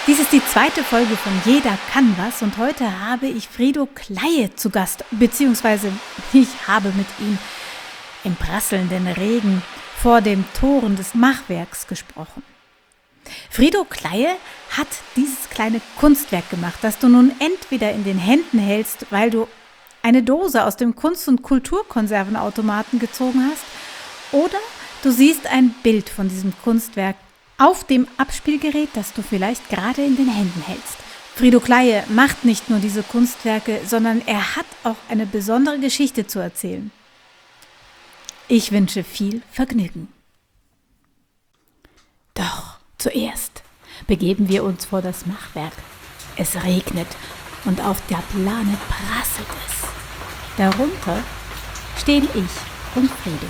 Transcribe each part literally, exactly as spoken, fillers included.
Dies ist die zweite Folge von Jeder kann was und heute habe ich Frido Kleie zu Gast, beziehungsweise ich habe mit ihm im prasselnden Regen vor den Toren des Machwerks gesprochen. Frido Kleie hat dieses kleine Kunstwerk gemacht, das du nun entweder in den Händen hältst, weil du eine Dose aus dem Kunst- und Kulturkonservenautomaten gezogen hast, oder du siehst ein Bild von diesem Kunstwerk auf dem Abspielgerät, das du vielleicht gerade in den Händen hältst. Frido Kleie macht nicht nur diese Kunstwerke, sondern er hat auch eine besondere Geschichte zu erzählen. Ich wünsche viel Vergnügen. Doch zuerst begeben wir uns vor das Machwerk. Es regnet und auf der Plane prasselt es. Darunter stehen ich und Frido.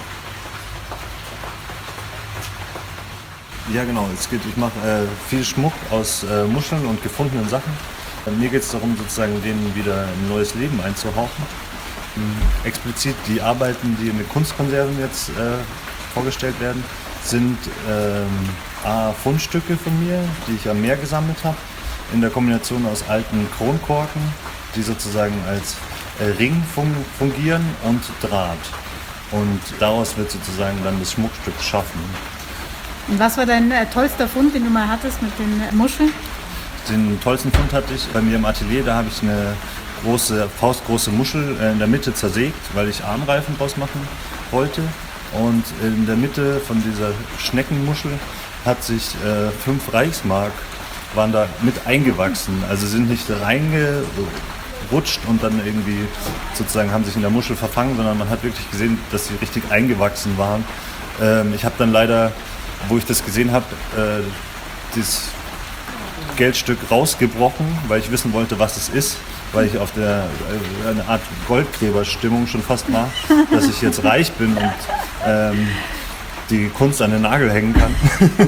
Ja genau, es geht, ich mache äh, viel Schmuck aus äh, Muscheln und gefundenen Sachen. Bei mir geht es darum, sozusagen denen wieder ein neues Leben einzuhauchen. Ähm, explizit die Arbeiten, die in den Kunstkonserven jetzt äh, vorgestellt werden, sind ähm, A, Fundstücke von mir, die ich am Meer gesammelt habe, in der Kombination aus alten Kronkorken, die sozusagen als äh, Ring fun- fungieren und Draht. Und daraus wird sozusagen dann das Schmuckstück geschaffen. Und was war dein äh, tollster Fund, den du mal hattest mit den äh, Muscheln? Den tollsten Fund hatte ich bei mir im Atelier. Da habe ich eine große, faustgroße Muschel äh, in der Mitte zersägt, weil ich Armreifen draus machen wollte. Und in der Mitte von dieser Schneckenmuschel hat sich äh, fünf Reichsmark waren da mit eingewachsen. Also sind nicht reingerutscht und dann irgendwie sozusagen haben sich in der Muschel verfangen, sondern man hat wirklich gesehen, dass sie richtig eingewachsen waren. Ähm, ich habe dann leider, wo ich das gesehen habe, äh, dieses Geldstück rausgebrochen, weil ich wissen wollte, was es ist, weil ich auf der äh, eine Art Goldgräberstimmung schon fast war, dass ich jetzt reich bin und ähm, die Kunst an den Nagel hängen kann.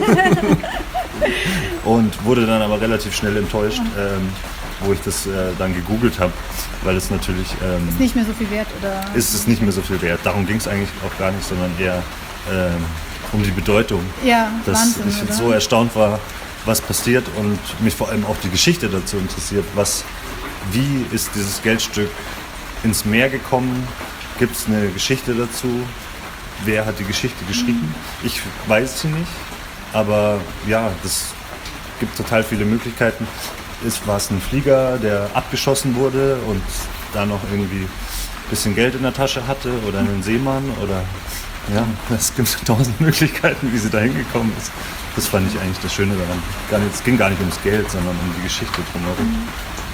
Und wurde dann aber relativ schnell enttäuscht, ähm, wo ich das äh, dann gegoogelt habe, weil es natürlich... Ähm, ist nicht mehr so viel wert, oder? Ist es nicht mehr so viel wert. Darum ging es eigentlich auch gar nicht, sondern eher ähm, um die Bedeutung. Ja, dass Wahnsinn, ich oder? so erstaunt war, was passiert und mich vor allem auch die Geschichte dazu interessiert. Was, wie ist dieses Geldstück ins Meer gekommen? Gibt es eine Geschichte dazu? Wer hat die Geschichte geschrieben? Mhm. Ich weiß sie nicht, aber ja, das gibt total viele Möglichkeiten. Ist, war es ein Flieger, der abgeschossen wurde und da noch irgendwie ein bisschen Geld in der Tasche hatte, oder ein Seemann, oder ja, es gibt tausend Möglichkeiten, wie sie da hingekommen ist. Das fand ich eigentlich das Schöne daran. Gar nicht, es ging gar nicht ums Geld, sondern um die Geschichte drumherum. Mhm.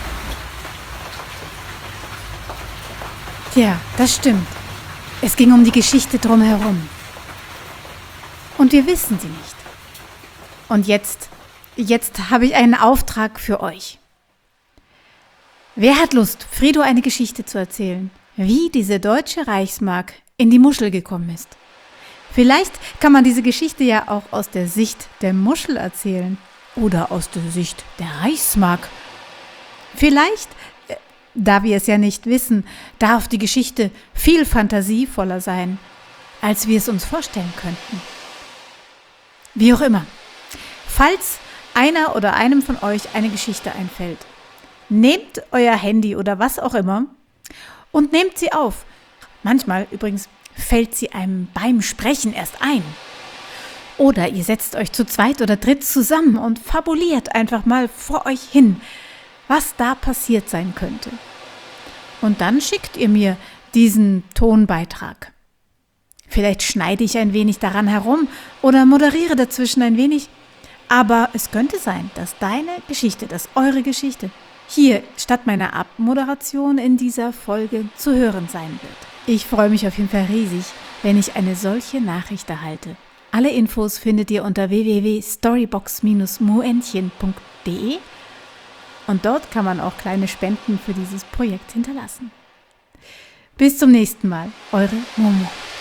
Ja, das stimmt. Es ging um die Geschichte drumherum. Und wir wissen sie nicht. Und jetzt, jetzt habe ich einen Auftrag für euch. Wer hat Lust, Frido eine Geschichte zu erzählen, wie diese deutsche Reichsmark in die Muschel gekommen ist? Vielleicht kann man diese Geschichte ja auch aus der Sicht der Muschel erzählen oder aus der Sicht der Reichsmark. Vielleicht, da wir es ja nicht wissen, darf die Geschichte viel fantasievoller sein, als wir es uns vorstellen könnten. Wie auch immer, falls einer oder einem von euch eine Geschichte einfällt, nehmt euer Handy oder was auch immer und nehmt sie auf. Manchmal übrigens fällt sie einem beim Sprechen erst ein. Oder ihr setzt euch zu zweit oder dritt zusammen und fabuliert einfach mal vor euch hin, was da passiert sein könnte. Und dann schickt ihr mir diesen Tonbeitrag. Vielleicht schneide ich ein wenig daran herum oder moderiere dazwischen ein wenig. Aber es könnte sein, dass deine Geschichte, dass eure Geschichte hier statt meiner Abmoderation in dieser Folge zu hören sein wird. Ich freue mich auf jeden Fall riesig, wenn ich eine solche Nachricht erhalte. Alle Infos findet ihr unter w w w punkt storybox Bindestrich moentchen punkt de und dort kann man auch kleine Spenden für dieses Projekt hinterlassen. Bis zum nächsten Mal, eure Momo.